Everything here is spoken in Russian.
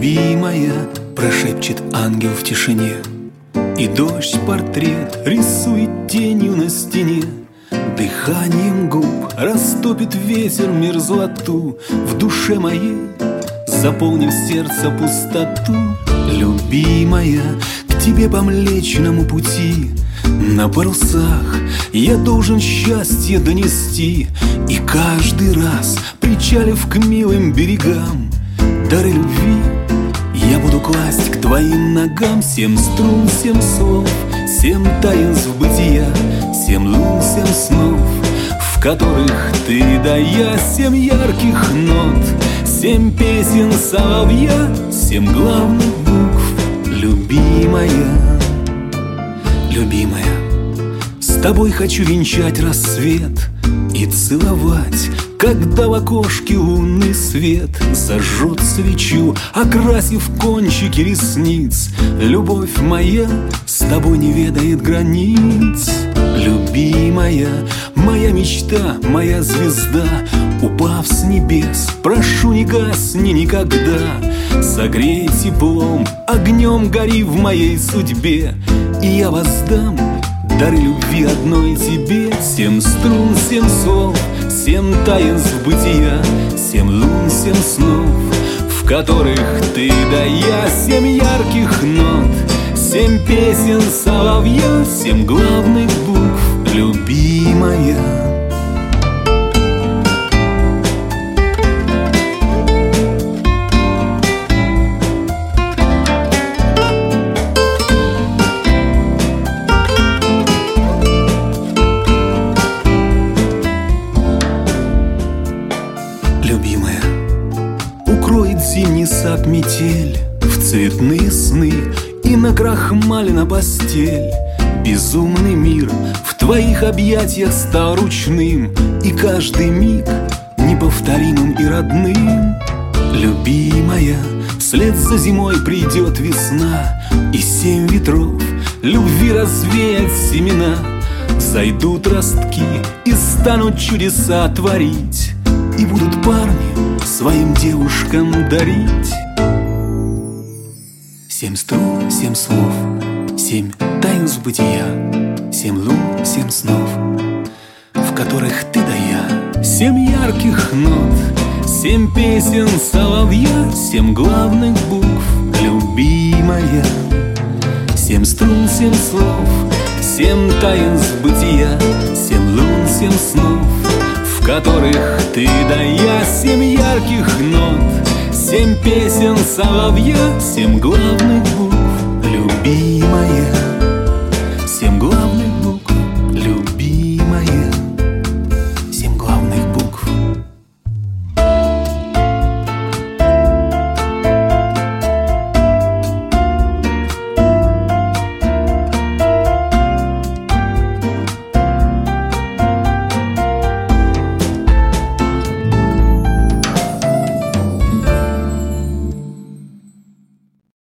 любимая, прошепчет ангел в тишине, и дождь портрет рисует тенью на стене. Дыханием губ растопит ветер мерзлоту в душе моей, заполнив сердце пустоту. Любимая, к тебе по Млечному пути на парусах я должен счастье донести, и каждый раз, причалив к милым берегам, дары любви я буду класть к твоим ногам. 7 струн, 7 слов, 7 таинств бытия, 7 лун, 7 снов, в которых ты да я, 7 ярких нот, 7 песен соловья, 7 главных букв. Любимая, любимая, с тобой хочу венчать рассвет и целовать, когда в окошке лунный свет зажжет свечу, окрасив кончики ресниц. Любовь моя с тобой не ведает границ. Любимая, моя мечта, моя звезда, упав с небес, прошу, не гасни никогда. Согрей теплом, огнем гори в моей судьбе, и я воздам дары любви одной тебе. 7 струн, 7 слов, 7 таинств бытия, 7 лун, 7 снов, в которых ты да я, 7 ярких нот, 7 песен соловья, 7 главных букв. Любимая, любимая, укроет зимний сад метель в цветные сны и накрахмалена постель. Безумный мир в твоих объятиях стал ручным, и каждый миг неповторимым и родным. Любимая, вслед за зимой придет весна, и 7 ветров любви развеять семена. Взойдут ростки и станут чудеса творить, и будут парни своим девушкам дарить. 7 струн, 7 слов, 7 таинств бытия, 7 лун, 7 снов, в которых ты да я, 7 ярких нот, 7 песен соловья, 7 главных букв. Любимая, 7 струн, 7 слов, 7 таинств бытия, 7 лун, 7 снов, в которых ты да я, 7 ярких нот, 7 песен соловья, 7 главных букв. Любимая.